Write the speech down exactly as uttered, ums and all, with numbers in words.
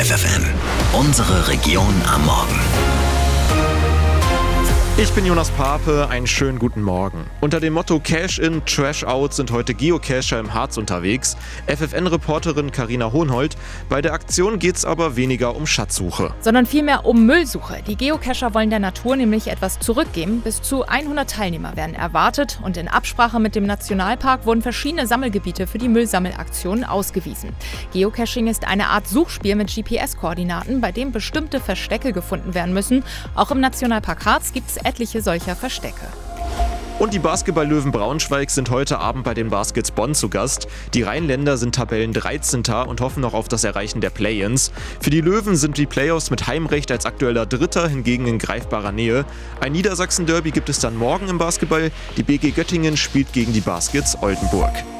F F M, unsere Region am Morgen. Ich bin Jonas Pape, einen schönen guten Morgen. Unter dem Motto Cash in, Trash out sind heute Geocacher im Harz unterwegs. F F N-Reporterin Carina Hohnhold. Bei der Aktion geht's aber weniger um Schatzsuche. Sondern vielmehr um Müllsuche. Die Geocacher wollen der Natur nämlich etwas zurückgeben. Bis zu hundert Teilnehmer werden erwartet und in Absprache mit dem Nationalpark wurden verschiedene Sammelgebiete für die Müllsammelaktion ausgewiesen. Geocaching ist eine Art Suchspiel mit G P S-Koordinaten, bei dem bestimmte Verstecke gefunden werden müssen. Auch im Nationalpark Harz gibt es etliche solcher Verstecke. Und die Basketball-Löwen Braunschweig sind heute Abend bei den Baskets Bonn zu Gast. Die Rheinländer sind Tabellen dreizehnter und hoffen noch auf das Erreichen der Play-ins. Für die Löwen sind die Playoffs mit Heimrecht als aktueller Dritter hingegen in greifbarer Nähe. Ein Niedersachsen-Derby gibt es dann morgen im Basketball. Die B G Göttingen spielt gegen die Baskets Oldenburg.